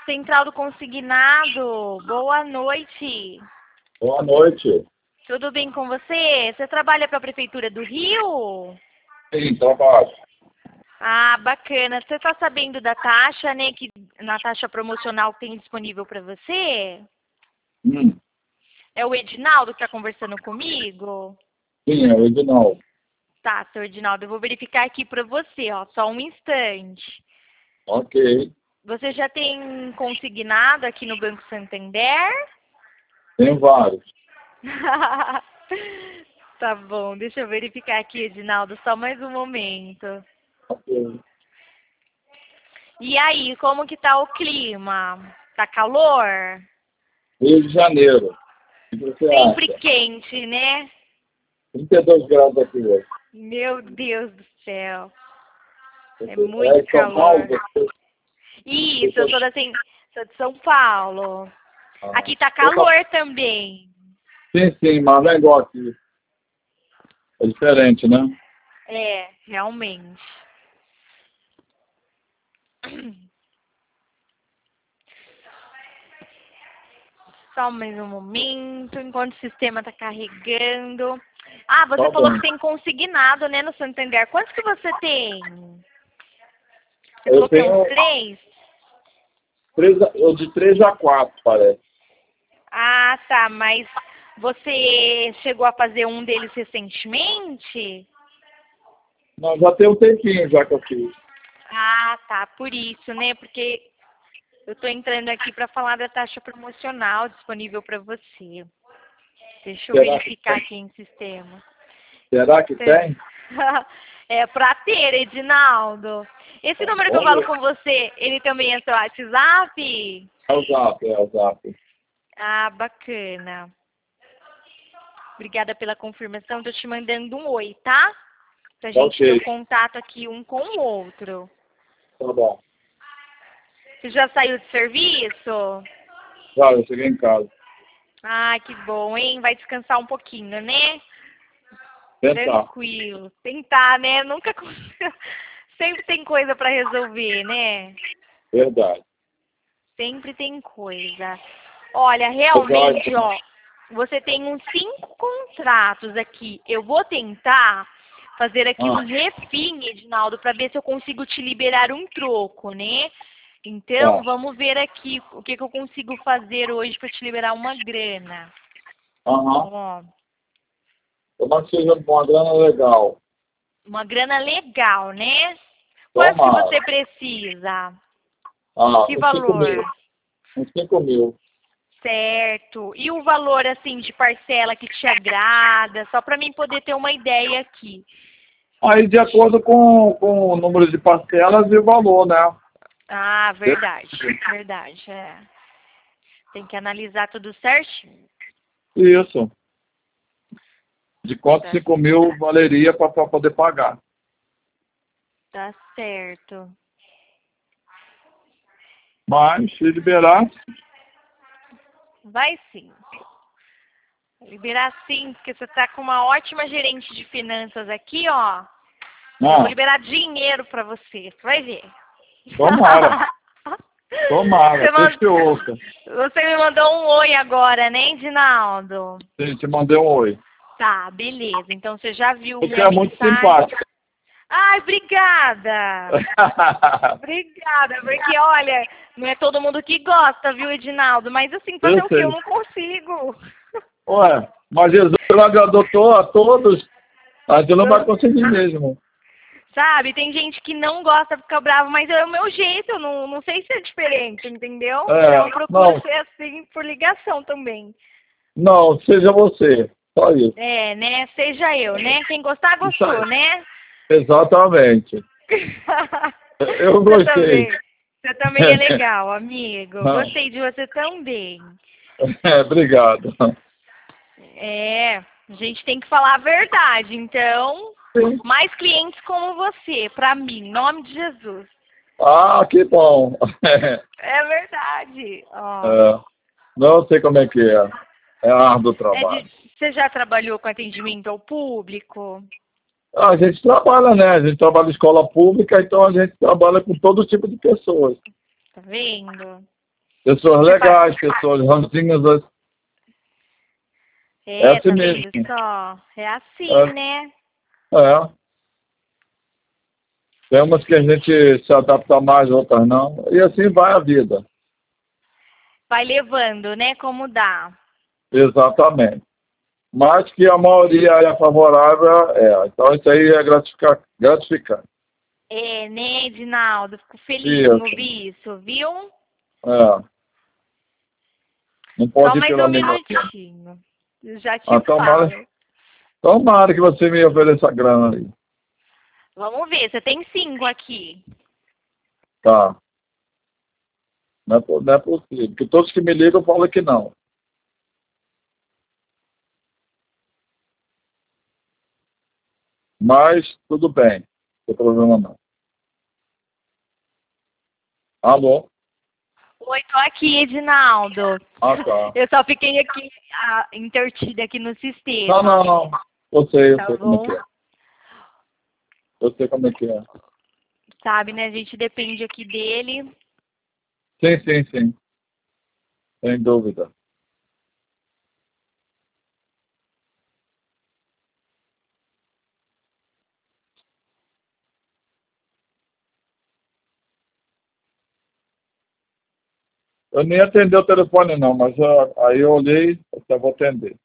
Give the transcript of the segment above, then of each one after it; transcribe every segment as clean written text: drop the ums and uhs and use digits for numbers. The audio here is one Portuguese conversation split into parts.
Central do Consignado. Boa noite. Boa noite. Tudo bem com você? Você trabalha para a Prefeitura do Rio? Sim, trabalho. Ah, bacana. Você está sabendo da taxa, né? Que, na taxa promocional que tem disponível para você? É o Edinaldo que está conversando comigo? Sim, é o Edinaldo. Tá, seu Edinaldo, eu vou verificar aqui para você, ó. Só um instante. Ok. Você já tem consignado aqui no Banco Santander? Tem vários. Tá bom, deixa eu verificar aqui, Edinaldo, só mais um momento. Ok. E aí, como que tá o clima? Tá calor? Rio de Janeiro. O que você Sempre acha? quente, né? 32 graus aqui hoje. Meu Deus do céu. É É muito em São Paulo? calor. Isso, eu sou de São Paulo. Aqui tá calor também. Sim, mas não é igual aqui. É diferente, né? É, realmente. Só mais um momento, enquanto o sistema está carregando. Ah, você Tá falou bom. que tem consignado, né, no Santander. Quantos que você tem? Você Eu falou que é uns tenho 3? de 3 a 4, parece. Ah, tá, mas você chegou a fazer um deles recentemente? Não, já tem um tempinho já que eu fiz. Ah, tá, por isso, né? Porque eu estou entrando aqui para falar da taxa promocional disponível para você. Deixa eu verificar aqui em sistema. Será que tem? É pra ter, Edinaldo. Esse número que eu falo com você, ele também é seu WhatsApp? É o Zap. Ah, bacana. Obrigada pela confirmação. Tô te mandando um oi, tá? Pra gente ter o contato aqui um com o outro. Tá bom. Você já saiu de serviço? Já, eu cheguei em casa. Ah, que bom, hein? Vai descansar um pouquinho, né? Tentar. Tranquilo. Tentar, né? Nunca... Sempre tem coisa pra resolver, né? Verdade. Sempre tem coisa. Olha, realmente, ó, você tem uns 5 contratos aqui. Eu vou tentar fazer aqui um refim, Edinaldo, para ver se eu consigo te liberar um troco, né? Então, vamos ver aqui o que eu consigo fazer hoje para te liberar uma grana. Ó, Tomara que seja uma grana legal. uma grana legal, né? Quanto que você precisa? Que valor? Uns 5 mil. Certo. E o valor, assim, de parcela que te agrada? Só para mim poder ter uma ideia aqui. Aí, de acordo com o número de parcelas e o valor, né? Ah, verdade. Verdade, é. Tem que analisar tudo certinho. Isso. De quanto 5 mil valeria para poder pagar. Tá certo. Mas, se liberar... Vai sim. Liberar sim, porque você tá com uma ótima gerente de finanças aqui, ó. Eu vou liberar dinheiro para você. Você vai ver. Tomara. Tomara, você me mandou um oi agora, né, Edinaldo? Sim, te mandei um oi. Tá, beleza. Então você já viu você minha é muito simpática. Ai, obrigada. Obrigada, porque olha, não é todo mundo que gosta, viu, Edinaldo? Mas assim, fazer o quê? Eu não consigo. Ué, mas Jesus agradou a todos. A gente não vai conseguir mesmo. Sabe, tem gente que não gosta de ficar bravo, mas é o meu jeito, eu não sei se é diferente, entendeu? Então eu procuro ser assim por ligação também. Não, seja você, só isso. É, né? Seja eu, né? Quem gostar, gostou, né? Exatamente. Eu gostei. Você também é legal, amigo. Gostei de você também. Obrigado. É, a gente tem que falar a verdade, então... Mais clientes como você, pra mim, em nome de Jesus. Ah, que bom. É verdade. Não sei como é que é. É árduo o trabalho. Você já trabalhou com atendimento ao público? A gente trabalha, né? A gente trabalha em escola pública, então a gente trabalha com todo tipo de pessoas. Tá vendo? Pessoas legais, pessoas ranzinhas. É assim tá mesmo. vendo só? É assim, né? É. Tem umas que a gente se adapta mais, outras não. E assim vai a vida. Vai levando, né? Como dá. Exatamente. Mas que a maioria é favorável, Então isso aí é gratificante. É, né, Edinaldo? Fico feliz em ouvir isso, viu? É. Não Só pode ir mais pela um língua. minutinho. Eu já te Tomara, falo. tomara que você me ofereça grana aí. Vamos ver, você tem 5 aqui. Tá. Não é possível. Porque todos que me ligam falam que não. Mas tudo bem. Não tem problema não. Alô? Oi, tô aqui, Edinaldo. Tá. Eu só fiquei aqui, intertida aqui no sistema. Não. Eu sei Tá como é bom? que é. Eu sei como é que é. Sabe, né? A gente depende aqui dele. Sim. Sem dúvida. Eu nem atendi o telefone não, mas aí eu olhei, eu vou atender.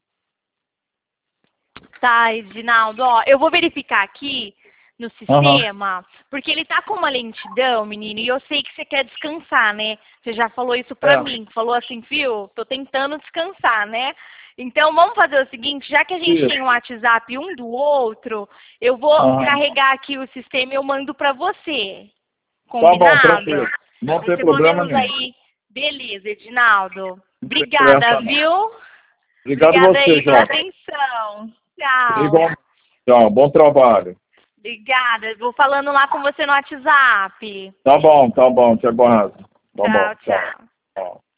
Tá, Edinaldo, ó, eu vou verificar aqui no sistema, porque ele tá com uma lentidão, menino, e eu sei que você quer descansar, né? Você já falou isso pra mim, falou assim, viu, tô tentando descansar, né? Então vamos fazer o seguinte, já que a gente tem um WhatsApp um do outro, eu vou carregar aqui o sistema e eu mando pra você. Combinado? Tá bom, tranquilo. Não tem problema nenhum. Aí. Beleza, Edinaldo. Obrigada, viu? Obrigado a Obrigada você, aí pela João. atenção. Tchau. Igual. Tchau, bom trabalho. Obrigada. Vou falando lá com você no WhatsApp. Tá bom, te aguardo. Tá bom. Tchau. Tchau.